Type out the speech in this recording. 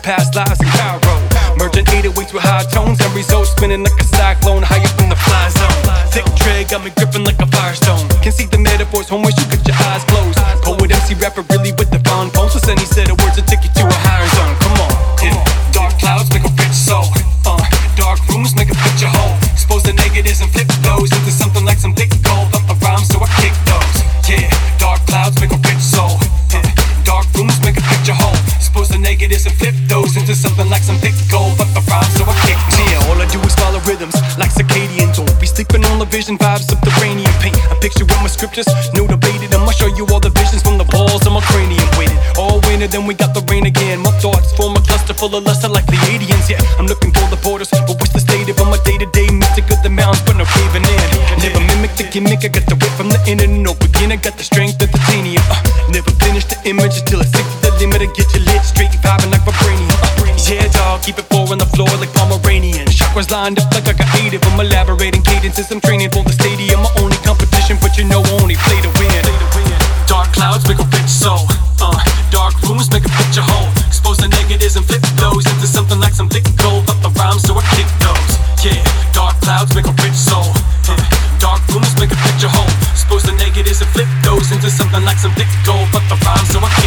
past lives in Cairo. Merging 808s with high tones and results spinning like a cyclone high up in the fly zone. Thick tray got me gripping like a firestone. Can see the metaphors, home wish you got your eyes closed. Poet, MC, rapper, really with the fun poems. So send he said the words to take you to a higher zone. Come on, yeah. Dark clouds make a rich soul. Dark rooms make a picture whole. Expose the negatives and flip those into something like some thick gold. Up a rhyme, so I kick those. Yeah, dark clouds make a rich soul. Dark rooms make a picture whole. Expose the negatives and flip those into something like some thick gold. Up a rhyme, so I kick those. Yeah, all I do is follow rhythms like circadian. Don't be sleeping on the vision vibes, subterranean paint. I picture with my scriptures, no debated. I'ma show you all the visions from the balls of my cranium. Waited all winter, then we got the rain again. My thoughts form a cluster full of luster like Pleiadians. Yeah, I'm looking for the borders, but what's the state of my day-to-day? Mystic of the mountains, but no caving in. Never mimic the gimmick, I got the whip from the inner. No beginner, got the strength of titanium. Never finish the image until it's sick to the limit. To get you lit straight, vibing like vibranium. Yeah, dog, keep it four on the floor like Pomeranian. Chakras lined up like I got 8 of them. Elaborating cadences, I'm training for the stadium. My only competition, but you know I only play to win. Dark clouds make a rich soul. Dark rooms make a picture whole. Expose the negatives and flip those into something like some thick gold. Up the rhymes, so I kick those. Yeah, dark clouds make a rich soul. Dark rooms make a picture whole. Expose the negatives and flip those into something like some thick gold. Up the rhymes, so I kick